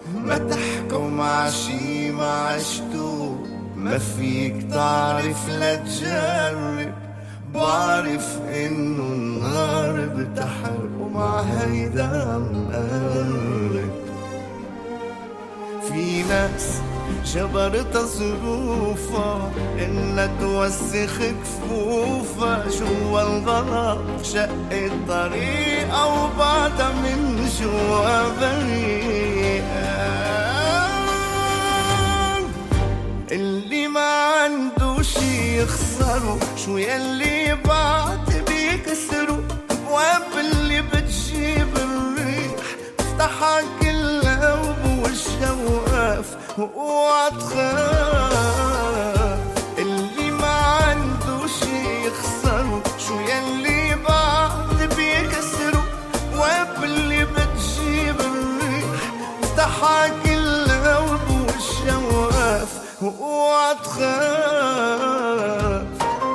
ما تحكوا مع شي ما عشتو، ما فيك تعرف لا تجرب. بعرف انه النار بتحرق ومع هيدا مقرب. في ناس جبرتها ظروفها إنها توسخ كفوفها، جوا الغلط شق الطريقة وبعدها من جوا بريئة. اللي ما عنده شي يخسره، شو يلي بعد بيكسره. بواب اللي بتجيب الريح افتحها كلها وبوشها وقف واوعى تخاف. اللي ما عنده شي يخسره، شو يلي بعد بيكسره. بواب اللي بتجيب الريح افتحها كلها وبوشها وقف واوعى تخاف.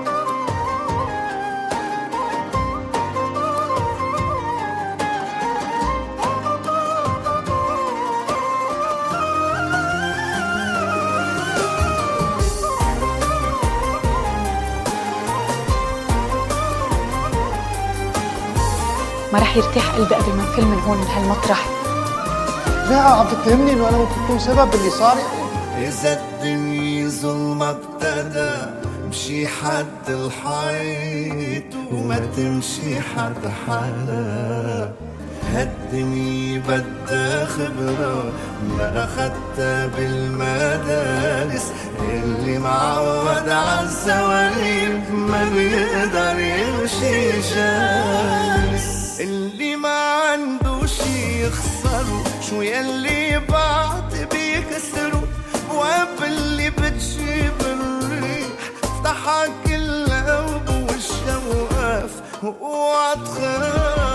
ما رح يرتاح قلبي قبل ما نفل من هون من هالمطرح. لا عم تتهمني انه انا ممكن اكون سبب باللي صار يعني؟ إذا الدنيا ظلمة ابتدى امشي حد الحيط وما تمشي حد حدا. هالدنيا بدها خبرة ما أخدتها بالمدارس. اللي معود عالزواليب ما بيقدر يمشي جالس. اللي ما عنده شي يخسره، شو يلي بعد بيكسره. بواب اللي بتجيب الريح افتحها كلها وبوشها وقف واوعى تخاف.